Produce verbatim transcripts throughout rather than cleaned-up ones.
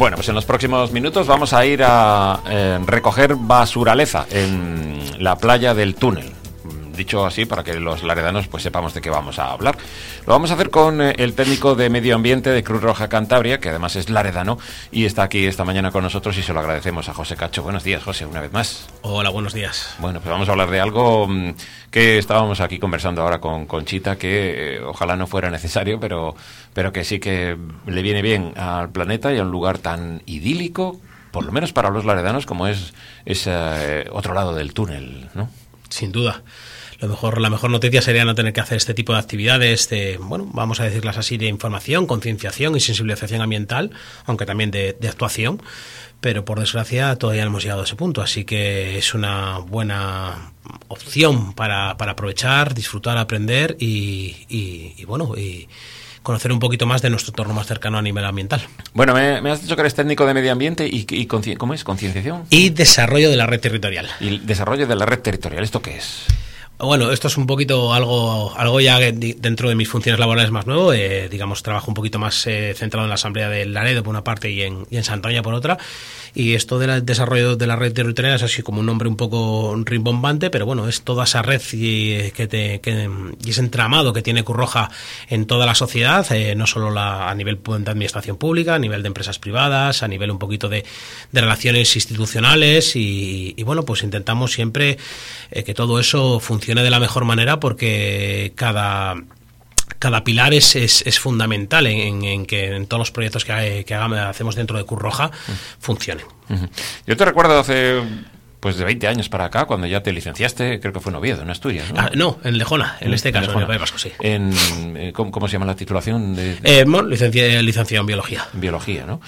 Bueno, pues en los próximos minutos vamos a ir a eh, recoger basuraleza en la playa del Túnel. Dicho así, para que los laredanos pues sepamos de qué vamos a hablar. Lo vamos a hacer con eh, el técnico de Medio Ambiente de Cruz Roja Cantabria, que además es laredano, y está aquí esta mañana con nosotros y se lo agradecemos a José Cacho. Buenos días, José, una vez más. Hola, buenos días. Bueno, pues vamos a hablar de algo mmm, que estábamos aquí conversando ahora con Conchita, que eh, ojalá no fuera necesario, pero, pero que sí que le viene bien al planeta y a un lugar tan idílico, por lo menos para los laredanos, como es ese eh, otro lado del túnel, ¿no? Sin duda. Lo mejor, la mejor noticia sería no tener que hacer este tipo de actividades de, bueno, vamos a decirlas así, de información, concienciación y sensibilización ambiental, aunque también de, de actuación, pero por desgracia todavía no hemos llegado a ese punto, así que es una buena opción para, para aprovechar, disfrutar, aprender y, y, y bueno, y conocer un poquito más de nuestro entorno más cercano a nivel ambiental. Bueno, me, me has dicho que eres técnico de medio ambiente y, y ¿cómo es? ¿Concienciación? Y desarrollo de la red territorial. Y desarrollo de la red territorial, ¿esto qué es? Bueno, esto es un poquito algo algo ya dentro de mis funciones laborales más nuevo. Eh, digamos, trabajo un poquito más eh, centrado en la Asamblea de Laredo por una parte y en, y en Santoña por otra. Y esto del desarrollo de la red territorial es así como un nombre un poco rimbombante, pero bueno, es toda esa red y, que te, que, y ese entramado que tiene Cruz Roja en toda la sociedad, eh, no solo la, a nivel de administración pública, a nivel de empresas privadas, a nivel un poquito de, de relaciones institucionales y, y bueno, pues intentamos siempre eh, que todo eso funcione de la mejor manera porque cada... Cada pilar es, es, es fundamental en, en que en todos los proyectos que, que hagamos, hacemos dentro de Cruz Roja uh-huh. funcionen. Uh-huh. Yo te recuerdo hace pues de veinte años para acá, cuando ya te licenciaste, creo que fue en Oviedo, en Asturias, ¿no? Ah, no, en Lejona, en, en este caso, en el País Vasco, sí. En, ¿cómo, ¿Cómo se llama la titulación? De, de... Eh, bueno, licencia, licenciado en Biología. Biología, ¿no?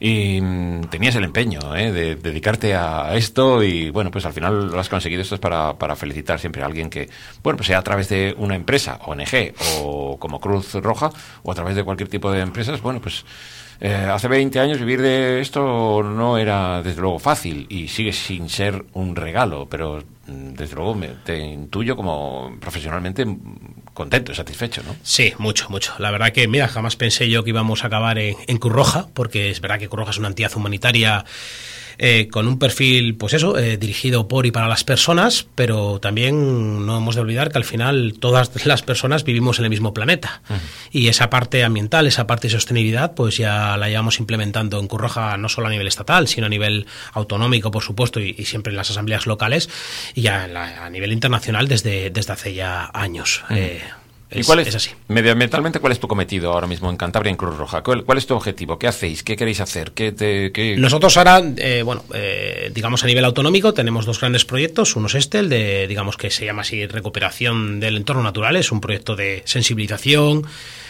Y mmm, tenías el empeño ¿eh? de, de dedicarte a esto y, bueno, pues al final lo has conseguido. Esto es para, para felicitar siempre a alguien que, bueno, pues sea a través de una empresa, O N Ge o como Cruz Roja o a través de cualquier tipo de empresas, bueno, pues... Eh, hace veinte años vivir de esto no era desde luego fácil y sigue sin ser un regalo, pero desde luego me, te intuyo como profesionalmente contento y satisfecho, ¿no? Sí, mucho, mucho. La verdad que, mira, jamás pensé yo que íbamos a acabar en, en Cruz Roja, porque es verdad que Cruz Roja es una entidad humanitaria Eh, con un perfil, pues eso, eh, dirigido por y para las personas, pero también no hemos de olvidar que al final todas las personas vivimos en el mismo planeta. Uh-huh. Y esa parte ambiental, esa parte de sostenibilidad, pues ya la llevamos implementando en Cruz Roja no solo a nivel estatal, sino a nivel autonómico, por supuesto, y, y siempre en las asambleas locales, y ya la, a nivel internacional desde, desde hace ya años. Uh-huh. eh, ¿Y es, cuál es, es así. Medioambientalmente, cuál es tu cometido ahora mismo en Cantabria, en Cruz Roja? ¿Cuál, cuál es tu objetivo? ¿Qué hacéis? ¿Qué queréis hacer? ¿Qué te, qué... Nosotros ahora, eh, bueno, eh, digamos a nivel autonómico, tenemos dos grandes proyectos. Uno es este, el de, digamos que se llama así, recuperación del entorno natural. Es un proyecto de sensibilización,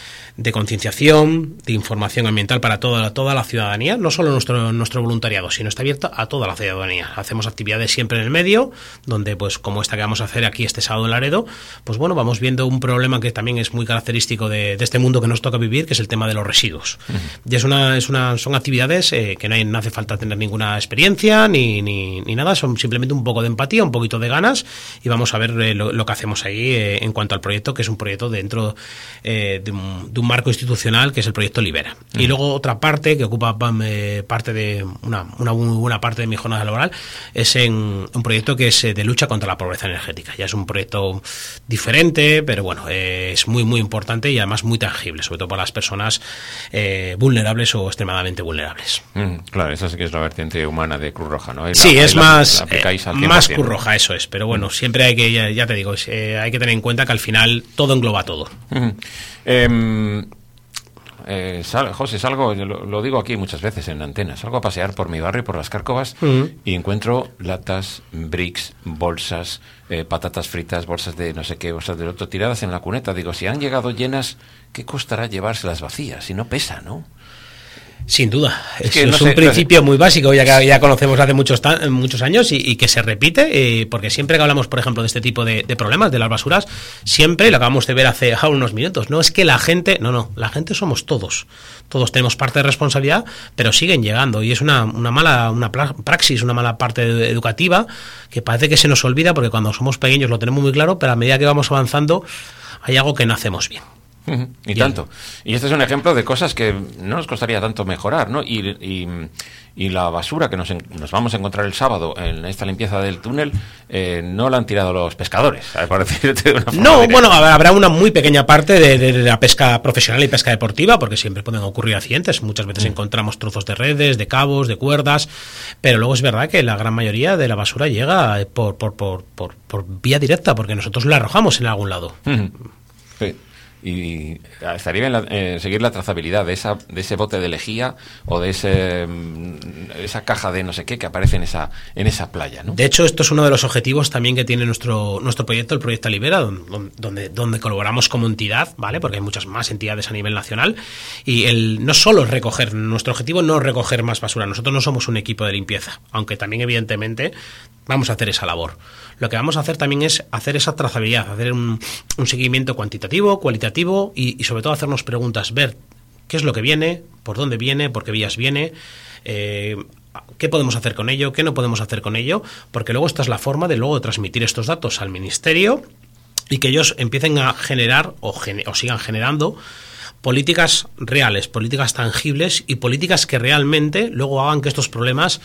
de concienciación, de información ambiental para toda, toda la ciudadanía, no solo nuestro, nuestro voluntariado, sino está abierto a toda la ciudadanía. Hacemos actividades siempre en el medio, donde pues como esta que vamos a hacer aquí este sábado en Laredo, pues bueno, vamos viendo un problema que también es muy característico de, de este mundo que nos toca vivir, que es el tema de los residuos. Uh-huh. Y es una, es una, son actividades eh, que no, hay, no hace falta tener ninguna experiencia ni, ni, ni nada, son simplemente un poco de empatía, un poquito de ganas, y vamos a ver eh, lo, lo que hacemos ahí eh, en cuanto al proyecto, que es un proyecto dentro eh, de, un, de un marco institucional, que es el proyecto Libera. Uh-huh. Y luego otra parte que ocupa eh, parte de una, una muy buena parte de mi jornada laboral es en un proyecto que es eh, de lucha contra la pobreza energética. Ya es un proyecto diferente, pero bueno, eh, es muy muy importante y además muy tangible, sobre todo para las personas eh, vulnerables o extremadamente vulnerables. Mm, claro, esa sí que es la vertiente humana de Cruz Roja, ¿no? La, sí, es la, más, la eh, más Cruz Roja, eso es. Pero bueno, mm. siempre hay que, ya, ya te digo, eh, hay que tener en cuenta que al final todo engloba todo. Mm. Eh, Eh, sal, José, salgo, lo, lo digo aquí muchas veces en antena, salgo a pasear por mi barrio, por las Cárcovas, uh-huh. y encuentro latas, bricks, bolsas, eh, patatas fritas, bolsas de no sé qué, bolsas del otro, tiradas en la cuneta. Digo, si han llegado llenas, ¿qué costará llevárselas vacías? Si no pesa, ¿no? Sin duda, es, es, que no es sé, un principio no sé. muy básico, ya que ya conocemos hace muchos ta- muchos años y, y que se repite, eh, porque siempre que hablamos, por ejemplo, de este tipo de, de problemas, de las basuras, siempre lo acabamos de ver hace ah, unos minutos, no es que la gente, no, no, la gente somos todos, todos tenemos parte de responsabilidad, pero siguen llegando y es una, una mala una praxis, una mala parte educativa que parece que se nos olvida porque cuando somos pequeños lo tenemos muy claro, pero a medida que vamos avanzando hay algo que no hacemos bien. Uh-huh. Y Bien. tanto. Y este es un ejemplo de cosas que no nos costaría tanto mejorar, ¿no? Y, y, y la basura que nos, en, nos vamos a encontrar el sábado en esta limpieza del túnel, eh, no la han tirado los pescadores, ¿sabes? Por decirte de una forma No, directa. Bueno, habrá una muy pequeña parte de, de, de la pesca profesional y pesca deportiva, porque siempre pueden ocurrir accidentes. Muchas veces mm. encontramos trozos de redes, de cabos, de cuerdas, pero luego es verdad que la gran mayoría de la basura llega por, por, por, por, por vía directa, porque nosotros la arrojamos en algún lado. Mm-hmm. Sí. Y estaría bien la, eh, seguir la trazabilidad de esa de ese bote de lejía o de ese esa caja de no sé qué que aparece en esa en esa playa, ¿no? De hecho, esto es uno de los objetivos también que tiene nuestro nuestro proyecto, el Proyecto Libera, donde donde colaboramos como entidad, ¿vale? Porque hay muchas más entidades a nivel nacional y el no solo es recoger, nuestro objetivo no es recoger más basura. Nosotros no somos un equipo de limpieza, aunque también evidentemente vamos a hacer esa labor. Lo que vamos a hacer también es hacer esa trazabilidad, hacer un, un seguimiento cuantitativo, cualitativo y, y sobre todo hacernos preguntas, ver qué es lo que viene, por dónde viene, por qué vías viene, eh, qué podemos hacer con ello, qué no podemos hacer con ello, porque luego esta es la forma de luego transmitir estos datos al Ministerio y que ellos empiecen a generar o, gene, o sigan generando políticas reales, políticas tangibles y políticas que realmente luego hagan que estos problemas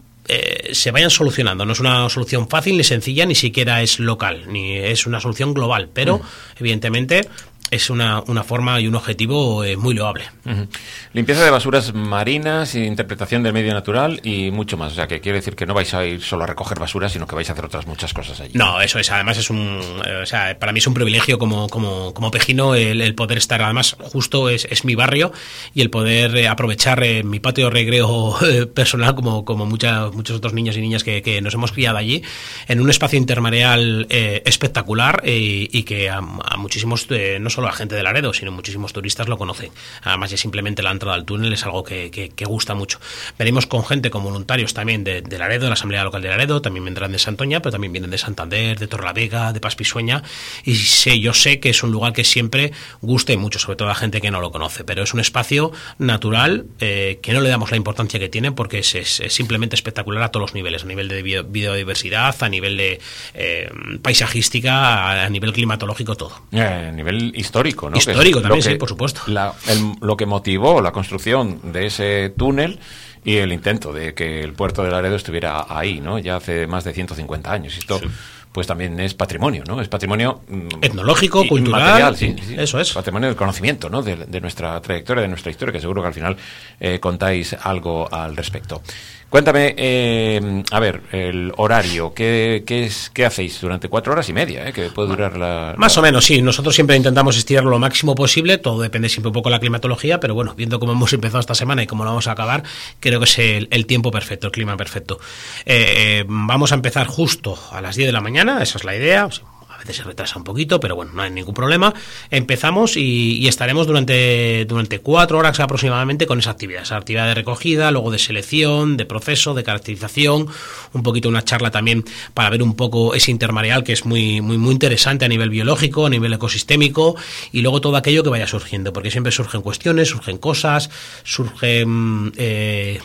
Eh, se vayan solucionando. No es una solución fácil ni sencilla, ni siquiera es local, ni es una solución global, pero mm. evidentemente es una, una forma y un objetivo eh, muy loable. Uh-huh. Limpieza de basuras marinas, interpretación del medio natural y mucho más. O sea, que quiere decir que no vais a ir solo a recoger basura, sino que vais a hacer otras muchas cosas allí. No, eso es. Además es un, eh, o sea, para mí es un privilegio como como como pejino el, el poder estar. Además, justo es, es mi barrio y el poder eh, aprovechar eh, mi patio de recreo eh, personal, como como mucha, muchos otros niños y niñas que, que nos hemos criado allí, en un espacio intermareal eh, espectacular eh, y que a, a muchísimos eh, no solo a gente de Laredo, sino muchísimos turistas lo conocen. Además, ya simplemente la entrada al túnel es algo que, que, que gusta mucho. Venimos con gente, con voluntarios también de, de Laredo, de la Asamblea Local de Laredo, también vendrán de Santoña, pero también vienen de Santander, de Torrelavega, de Paspisueña, y sé, yo sé que es un lugar que siempre guste mucho, sobre todo a la gente que no lo conoce, pero es un espacio natural eh, que no le damos la importancia que tiene porque es, es, es simplemente espectacular a todos los niveles, a nivel de biodiversidad, a nivel de eh, paisajística, a, a nivel climatológico, todo. Eh, a nivel histórico, ¿no? Histórico también, que, sí, por supuesto. La, el, lo que motivó la construcción de ese túnel y el intento de que el puerto de Laredo estuviera ahí, ¿no? Ya hace más de ciento cincuenta años. Esto, sí. Pues también es patrimonio, ¿no? Es patrimonio etnológico, y, cultural, material, sí, sí, eso es. Patrimonio del conocimiento, ¿no? De, de nuestra trayectoria, de nuestra historia, que seguro que al final eh, contáis algo al respecto. Cuéntame, eh, a ver, el horario, ¿qué, qué, es, ¿qué hacéis durante cuatro horas y media? Eh, que puede durar la, la... Más o menos, sí. Nosotros siempre intentamos estirarlo lo máximo posible, todo depende siempre un poco de la climatología, pero bueno, viendo cómo hemos empezado esta semana y cómo lo vamos a acabar, creo que es el, el tiempo perfecto, el clima perfecto. Eh, eh, vamos a empezar justo a las diez de la mañana, esa es la idea. A veces se retrasa un poquito, pero bueno, no hay ningún problema. Empezamos y, y estaremos durante, durante cuatro horas aproximadamente con esa actividad, esa actividad de recogida, luego de selección, de proceso, de caracterización, un poquito una charla también para ver un poco ese intermareal que es muy, muy, muy interesante a nivel biológico, a nivel ecosistémico, y luego todo aquello que vaya surgiendo, porque siempre surgen cuestiones, surgen cosas, surgen... Eh,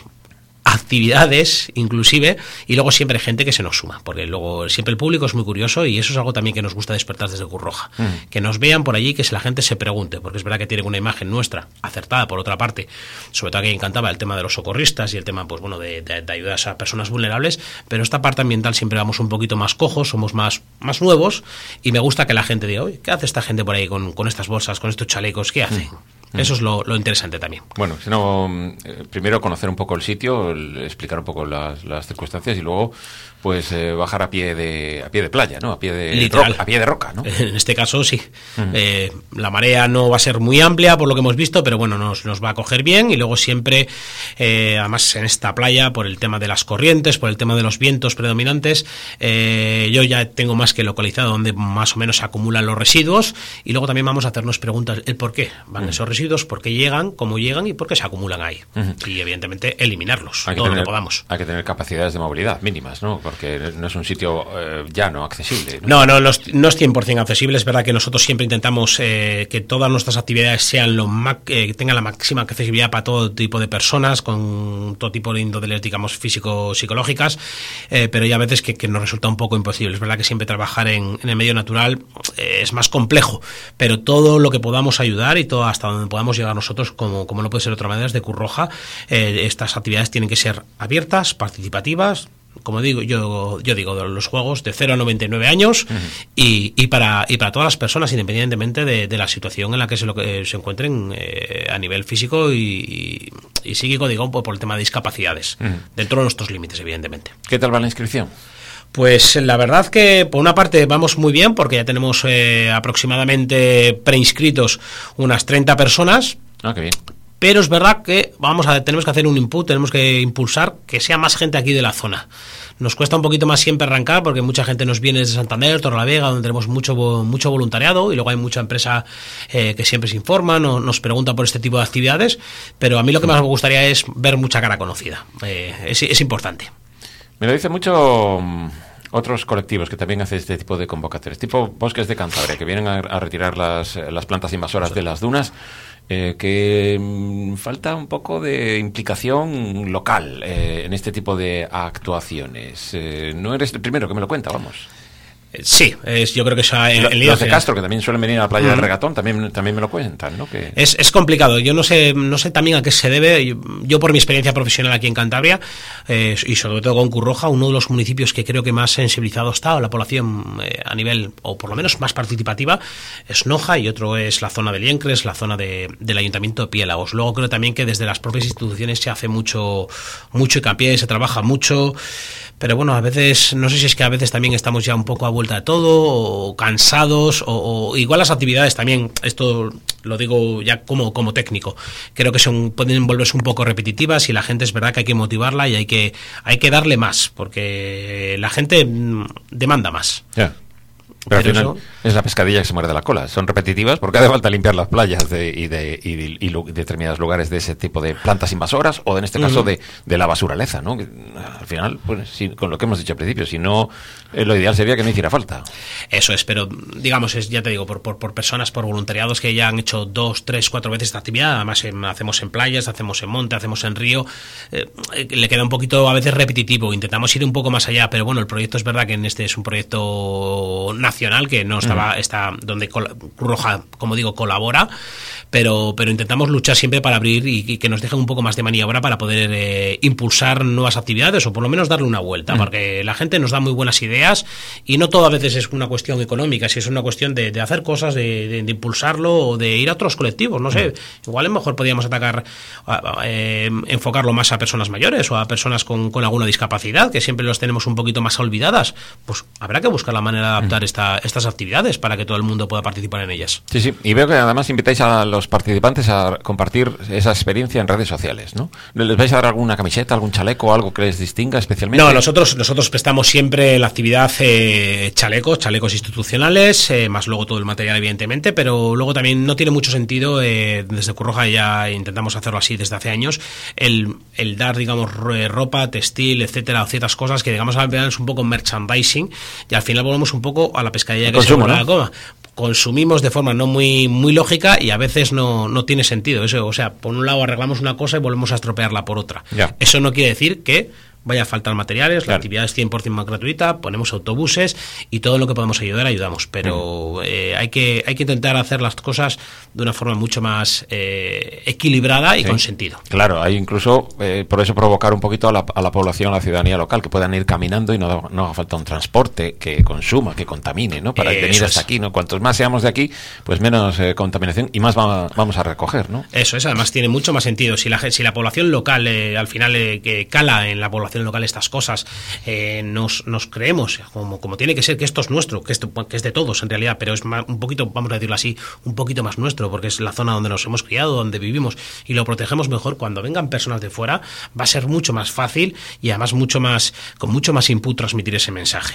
actividades inclusive, y luego siempre hay gente que se nos suma, porque luego siempre el público es muy curioso y eso es algo también que nos gusta despertar desde Cruz Roja, mm. que nos vean por allí, que la gente se pregunte, porque es verdad que tienen una imagen nuestra acertada por otra parte, sobre todo que encantaba el tema de los socorristas y el tema pues bueno de, de, de ayudas a personas vulnerables, pero esta parte ambiental siempre vamos un poquito más cojos, somos más, más nuevos y me gusta que la gente diga, oye, ¿qué hace esta gente por ahí con, con estas bolsas, con estos chalecos? ¿Qué hace? Mm. Eso es lo, lo interesante también. Bueno, sino, eh, primero conocer un poco el sitio, el, explicar un poco las, las circunstancias y luego pues eh, bajar a pie de a pie de playa, ¿no? A pie de Literal. roca, a pie de roca, ¿no? En este caso sí. Uh-huh. Eh, la marea no va a ser muy amplia por lo que hemos visto, pero bueno, nos, nos va a coger bien y luego siempre, eh, además en esta playa, por el tema de las corrientes, por el tema de los vientos predominantes, eh, yo ya tengo más que localizado donde más o menos se acumulan los residuos y luego también vamos a hacernos preguntas el por qué van uh-huh. esos residuos residuos, por qué llegan, cómo llegan y por qué se acumulan ahí. Uh-huh. Y evidentemente eliminarlos, hay todo tener, lo que podamos. Hay que tener capacidades de movilidad mínimas, ¿no? Porque no es un sitio eh, llano, accesible. No, no, no, no es cien por ciento accesible. Es verdad que nosotros siempre intentamos eh, que todas nuestras actividades sean lo ma- eh, tengan la máxima accesibilidad para todo tipo de personas, con todo tipo de índoles, digamos, físico-psicológicas, eh, pero hay a veces que, que nos resulta un poco imposible. Es verdad que siempre trabajar en, en el medio natural eh, es más complejo, pero todo lo que podamos ayudar y todo hasta donde podamos llegar nosotros, como, como no puede ser de otra manera, desde Cruz Roja, eh, estas actividades tienen que ser abiertas, participativas, como digo, yo, yo digo, de los juegos de cero a noventa y nueve años, uh-huh. y, y, para, y para todas las personas, independientemente de, de la situación en la que se, lo que se encuentren eh, a nivel físico y, y, y psíquico, digo, por, por el tema de discapacidades, uh-huh. dentro de nuestros límites, evidentemente. ¿Qué tal va la inscripción? Pues la verdad que por una parte vamos muy bien, porque ya tenemos eh, aproximadamente preinscritos unas treinta personas. Ah, qué bien. Pero es verdad que vamos a tenemos que hacer un input, tenemos que impulsar que sea más gente aquí de la zona. Nos cuesta un poquito más siempre arrancar, porque mucha gente nos viene desde Santander, Torrelavega, donde tenemos mucho mucho voluntariado, y luego hay mucha empresa eh, que siempre se informa, no, nos pregunta por este tipo de actividades, pero a mí lo que más me gustaría es ver mucha cara conocida. Eh, es, es importante. Me lo dice mucho otros colectivos que también hacen este tipo de convocatorias, tipo Bosques de Cantabria, que vienen a, a retirar las, las plantas invasoras de las dunas. Eh, que mmm, falta un poco de implicación local eh, en este tipo de actuaciones. Eh, no eres el primero que me lo cuenta, vamos. Sí, es, yo creo que eso en, en los de Castro, que también suelen venir a la playa uh-huh. del Regatón, también, también me lo cuentan, ¿no? Que... Es, es complicado. Yo no sé no sé también a qué se debe. Yo, yo por mi experiencia profesional aquí en Cantabria, eh, y sobre todo con Cruz Roja, uno de los municipios que creo que más sensibilizado está la población eh, a nivel, o por lo menos más participativa, es Noja, y otro es la zona de Liencres, la zona de, del Ayuntamiento de Piélagos. Luego creo también que desde las propias instituciones se hace mucho, mucho hincapié, se trabaja mucho. Pero bueno, a veces, no sé si es que a veces también estamos ya un poco a vuelta de todo, o cansados, o, o igual las actividades también, esto lo digo ya como, como técnico, creo que son pueden volverse un poco repetitivas, y la gente es verdad que hay que motivarla y hay que, hay que darle más, porque la gente demanda más. Ya. Yeah. Pero, Pero al final eso... es la pescadilla que se muerde la cola. Son repetitivas porque hace falta limpiar las playas de, y, de, y, de, y lo, determinados lugares de ese tipo de plantas invasoras, o en este caso uh-huh. de, de la basuraleza, ¿no? Que, al final, pues, si, con lo que hemos dicho al principio, si no, eh, lo ideal sería que no hiciera falta. Eso es, pero digamos, es ya te digo, por, por, por personas, por voluntariados que ya han hecho dos, tres, cuatro veces esta actividad, además en, hacemos en playas, hacemos en monte, hacemos en río, eh, le queda un poquito a veces repetitivo, intentamos ir un poco más allá, pero bueno, el proyecto es verdad que en este es un proyecto nacional que no estaba, uh-huh. está donde Cruz Roja, como digo, colabora, pero, pero intentamos luchar siempre para abrir y, y que nos dejen un poco más de maniobra para poder eh, impulsar nuevas actividades, o por lo menos darle una vuelta, uh-huh. porque la gente nos da muy buenas ideas, y no todo a veces es una cuestión económica, si es una cuestión de, de hacer cosas, de, de, de impulsarlo, o de ir a otros colectivos, no sé, uh-huh. igual a lo mejor podríamos atacar, a, a, eh, enfocarlo más a personas mayores o a personas con, con alguna discapacidad, que siempre los tenemos un poquito más olvidadas. Pues habrá que buscar la manera de adaptar uh-huh. esta, estas actividades para que todo el mundo pueda participar en ellas. Sí, sí, y veo que además invitáis a los participantes a compartir esa experiencia en redes sociales, ¿no? ¿Les vais a dar alguna camiseta, algún chaleco, algo que les distinga especialmente? No, nosotros nosotros prestamos siempre la actividad eh, chalecos, chalecos institucionales, eh, más luego todo el material, evidentemente, pero luego también no tiene mucho sentido, eh, desde Cruz Roja ya intentamos hacerlo así desde hace años, el, el dar, digamos, ropa, textil, etcétera, o ciertas cosas que, digamos, al final es un poco merchandising, y al final volvemos un poco a la pescadilla que consumo, se ¿no? la coma. Consumimos de forma no muy muy lógica, y a veces no, no tiene sentido eso. O sea, por un lado arreglamos una cosa y volvemos a estropearla por otra. Ya. Eso no quiere decir que vaya a faltar materiales, claro. La actividad es cien por ciento más gratuita, ponemos autobuses y todo lo que podemos ayudar, ayudamos, pero mm. eh, hay que hay que intentar hacer las cosas de una forma mucho más eh, equilibrada y sí. con sentido. Claro, hay incluso, eh, por eso provocar un poquito a la, a la población, a la ciudadanía local, que puedan ir caminando y no, no haga falta un transporte que consuma, que contamine, ¿no? Para eh, venir hasta es. aquí, ¿no? Cuantos más seamos de aquí, pues menos eh, contaminación y más va, vamos a recoger, ¿no? Eso es, además tiene mucho más sentido. Si la, si la población local eh, al final eh, que cala en la población administración local estas cosas, eh, nos, nos creemos, como, como tiene que ser, que esto es nuestro, que, esto, que es de todos en realidad, pero es más, un poquito, vamos a decirlo así, un poquito más nuestro, porque es la zona donde nos hemos criado, donde vivimos, y lo protegemos mejor. Cuando vengan personas de fuera, va a ser mucho más fácil y además mucho más, con mucho más input transmitir ese mensaje.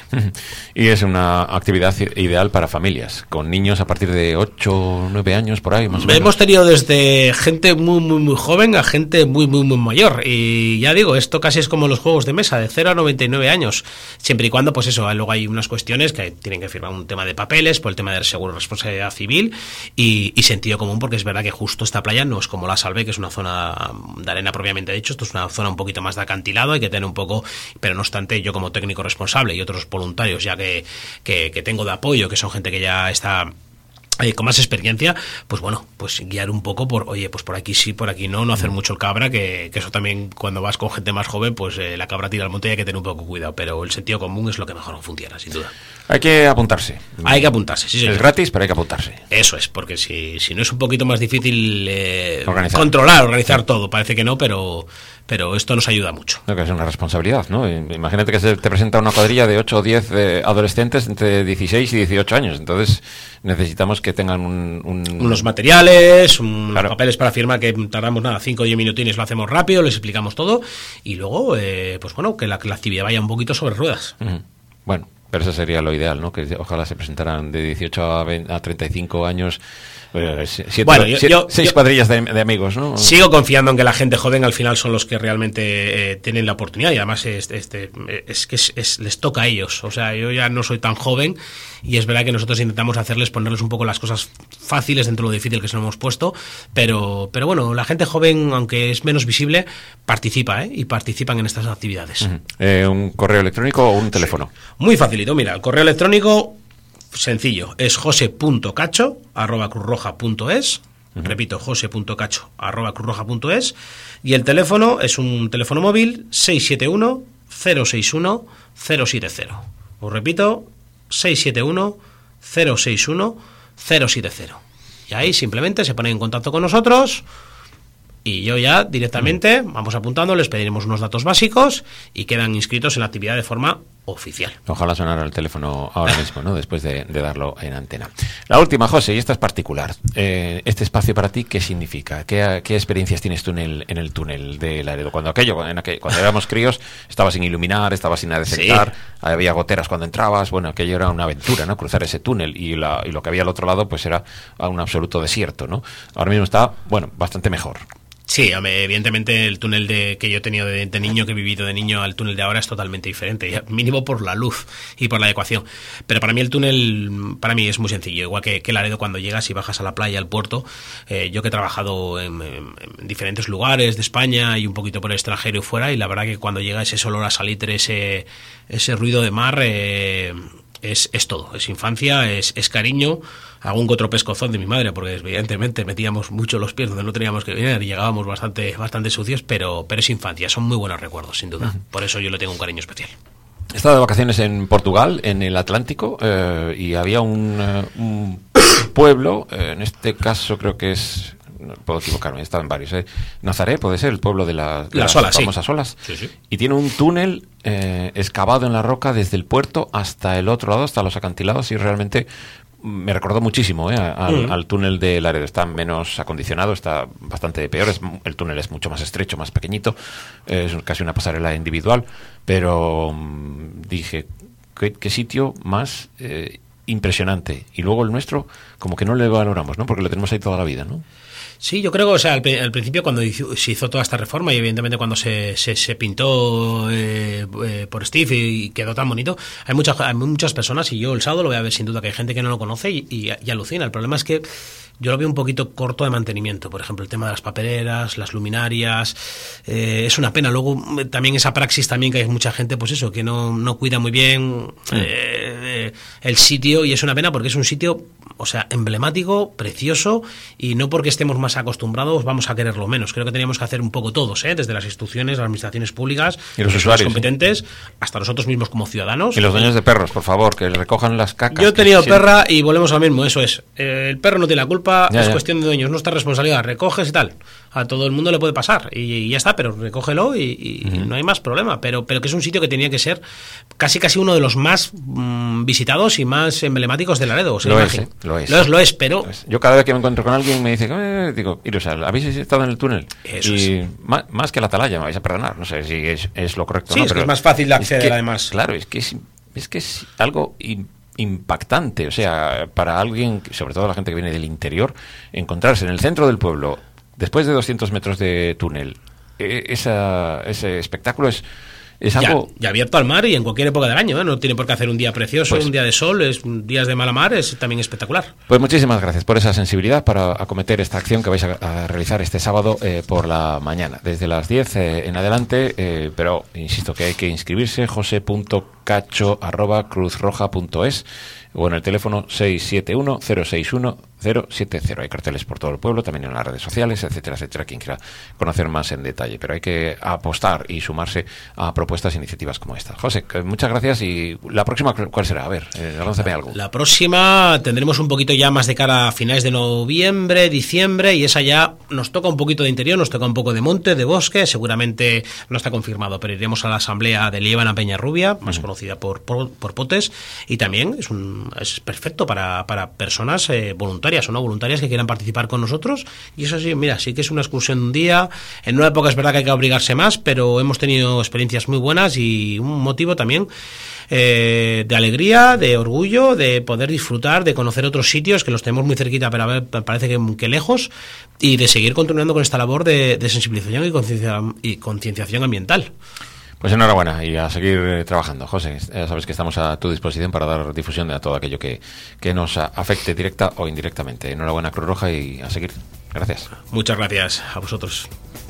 Y es una actividad ideal para familias, con niños a partir de ocho o nueve años, por ahí, más o menos. Hemos tenido desde gente muy, muy, muy joven a gente muy, muy, muy mayor. Y ya digo, esto casi es como los juegos de mesa, de cero a noventa y nueve años. Siempre y cuando, pues eso, luego hay unas cuestiones que tienen que firmar un tema de papeles, por el tema del seguro de responsabilidad civil y, y sentido común, porque es verdad que justo esta playa no es como la Salve, que es una zona de arena propiamente dicho. Esto es una zona un poquito más de acantilado, hay que tener un poco, pero no obstante, yo como técnico responsable y otros voluntarios ya que, que, que tengo de apoyo, que son gente que ya está Eh, con más experiencia, pues bueno, pues guiar un poco por, oye, pues por aquí sí, por aquí no, no hacer mucho el cabra, que, que eso también cuando vas con gente más joven, pues eh, la cabra tira al monte y hay que tener un poco cuidado, pero el sentido común es lo que mejor funciona, sin duda. Hay que apuntarse. Hay que apuntarse, sí, señor. Es gratis, pero hay que apuntarse. Eso es, porque si, si no es un poquito más difícil eh, organizar. controlar, organizar sí. todo, parece que no, pero pero esto nos ayuda mucho. No, que es una responsabilidad, ¿no? Imagínate que se te presenta una cuadrilla de ocho o diez eh, adolescentes entre dieciséis y dieciocho años, entonces necesitamos que tengan un... un... unos materiales, unos claro. papeles para firmar, que tardamos nada, cinco o diez minutines, lo hacemos rápido, les explicamos todo, y luego, eh, pues bueno, que la, que la actividad vaya un poquito sobre ruedas. Uh-huh. Bueno, pero eso sería lo ideal, ¿no? Que ojalá se presentaran de dieciocho a, veinte, a treinta y cinco años... Siete, bueno, yo, siete, yo, seis yo, cuadrillas de, de amigos, ¿no? Sigo confiando en que la gente joven al final son los que realmente eh, tienen la oportunidad y además es, este, es que es, es, les toca a ellos. O sea, yo ya no soy tan joven y es verdad que nosotros intentamos hacerles ponerles un poco las cosas fáciles dentro de lo difícil que se nos hemos puesto, pero, pero bueno, la gente joven, aunque es menos visible, participa, ¿eh? Y participan en estas actividades. Uh-huh. eh, ¿Un correo electrónico o un teléfono? Sí. Muy facilito, mira, el correo electrónico... sencillo, es jose punto cacho arroba cruzroja punto es, uh-huh. repito, jose punto cacho arroba cruzroja punto es, y el teléfono es un teléfono móvil seis siete uno cero seis uno cero siete cero. Os repito, seis siete uno cero seis uno cero siete cero. Y ahí simplemente se ponen en contacto con nosotros y yo ya directamente uh-huh. vamos apuntando, les pediremos unos datos básicos y quedan inscritos en la actividad de forma oficial. Ojalá sonara el teléfono ahora mismo, ¿no? Después de, de darlo en antena. La última, José, y esta es particular. Eh, este espacio para ti, ¿qué significa? ¿Qué, qué experiencias tienes tú en el, en el túnel de Laredo? Cuando aquello, en aquel, cuando éramos críos, estaba sin iluminar, estaba sin adecectar, sí. había goteras cuando entrabas, bueno, aquello era una aventura, ¿no? Cruzar ese túnel y, la, y lo que había al otro lado, pues era un absoluto desierto, ¿no? Ahora mismo está, bueno, bastante mejor. Sí, evidentemente el túnel de, que yo he tenido de, de niño, que he vivido de niño, al túnel de ahora es totalmente diferente, mínimo por la luz y por la adecuación. Pero para mí el túnel, para mí es muy sencillo, igual que, que Laredo cuando llegas y bajas a la playa, al puerto, eh, yo que he trabajado en, en, en diferentes lugares de España y un poquito por el extranjero y fuera, y la verdad que cuando llega ese olor a salitre, ese, ese ruido de mar... Eh, Es, es todo, es infancia, es, es cariño, algún otro pescozón de mi madre, porque evidentemente metíamos mucho los pies donde no teníamos que venir y llegábamos bastante, bastante sucios, pero, pero es infancia, son muy buenos recuerdos, sin duda. Uh-huh. Por eso yo le tengo un cariño especial. He estado de vacaciones en Portugal, en el Atlántico, eh, y había un, uh, un pueblo, eh, en este caso creo que es... No puedo equivocarme, he estado en varios. ¿eh? Nazaré puede ser el pueblo de, la, de las, las olas, famosas sí. olas. Sí, sí. Y tiene un túnel eh, excavado en la roca desde el puerto hasta el otro lado, hasta los acantilados, y realmente me recordó muchísimo ¿eh? al, uh-huh. al túnel de Laredo. Está menos acondicionado, está bastante peor. Es, el túnel es mucho más estrecho, más pequeñito. Es casi una pasarela individual. Pero um, dije, ¿qué, qué sitio más eh, impresionante? Y luego el nuestro, como que no le valoramos, ¿no? Porque lo tenemos ahí toda la vida, ¿no? Sí, yo creo que, o sea, al, al principio cuando hizo, se hizo toda esta reforma y evidentemente cuando se, se, se pintó eh, eh, por Steve y quedó tan bonito, hay muchas, hay muchas personas, y yo el sábado lo voy a ver sin duda, que hay gente que no lo conoce y, y, y alucina. El problema es que yo lo veo un poquito corto de mantenimiento. Por ejemplo, el tema de las papeleras, las luminarias, eh, es una pena. Luego también esa praxis también, que hay mucha gente, pues eso, que no, no cuida muy bien sí. eh, el sitio, y es una pena porque es un sitio, o sea, emblemático, precioso, y no porque estemos más acostumbrados vamos a quererlo menos. Creo que teníamos que hacer un poco todos, ¿eh? Desde las instituciones, las administraciones públicas, y los usuarios competentes, ¿sí? hasta nosotros mismos como ciudadanos. Y los dueños de perros, por favor, que recojan las cacas. Yo he tenido perra y volvemos al mismo, eso es. Eh, el perro no tiene la culpa. culpa, ya, es ya. cuestión de dueños, nuestra responsabilidad, recoges y tal. A todo el mundo le puede pasar y, y ya está, pero recógelo y, y uh-huh. no hay más problema. Pero, pero que es un sitio que tenía que ser casi casi uno de los más mmm, visitados y más emblemáticos de Laredo. O sea, lo, es, eh, lo es, lo es, lo es, pero... Lo es. Yo cada vez que me encuentro con alguien me dice, eh, digo, iros, ¿habéis estado en el túnel? Eso y es. más, más que la atalaya, me vais a perdonar, no sé si es, es lo correcto. Sí, ¿no? es, pero que es más fácil de acceder es que, además. Claro, es que es, es que es algo impactante, o sea, para alguien, sobre todo la gente que viene del interior, encontrarse en el centro del pueblo, después de doscientos metros de túnel, esa, ese espectáculo es... Es algo... ya, ya abierto al mar y en cualquier época del año, ¿eh? No tiene por qué hacer un día precioso, pues, un día de sol, es días de mala mar, es también espectacular. Pues muchísimas gracias por esa sensibilidad para acometer esta acción que vais a, a realizar este sábado eh, por la mañana, desde las diez eh, en adelante, eh, pero insisto que hay que inscribirse, jose punto cacho arroba cruzroja punto es o en el teléfono seis siete uno cero seis uno cero siete cero. Hay carteles por todo el pueblo, también en las redes sociales, etcétera, etcétera, quien quiera conocer más en detalle. Pero hay que apostar y sumarse a propuestas e iniciativas como esta. José, muchas gracias. ¿Y la próxima cuál será? A ver, eh, lánzame algo. La próxima tendremos un poquito ya más de cara a finales de noviembre, diciembre, y esa ya nos toca un poquito de interior, nos toca un poco de monte, de bosque, seguramente no está confirmado, pero iremos a la asamblea de Liébana Peñarrubia, más uh-huh. conocida por, por, por Potes, y también es un es perfecto para, para personas eh, voluntarias o no voluntarias que quieran participar con nosotros. Y eso sí, mira, sí que es una excursión de un día. En una época es verdad que hay que obligarse más, pero hemos tenido experiencias muy buenas y un motivo también eh, de alegría, de orgullo, de poder disfrutar, de conocer otros sitios que los tenemos muy cerquita, pero a ver, parece que, que lejos, y de seguir continuando con esta labor de, de sensibilización y conciencia, y concienciación ambiental. Pues enhorabuena y a seguir eh, trabajando, José. Ya sabes que estamos a tu disposición para dar difusión a todo aquello que, que nos afecte directa o indirectamente. Enhorabuena, Cruz Roja, y a seguir. Gracias. Muchas gracias a vosotros.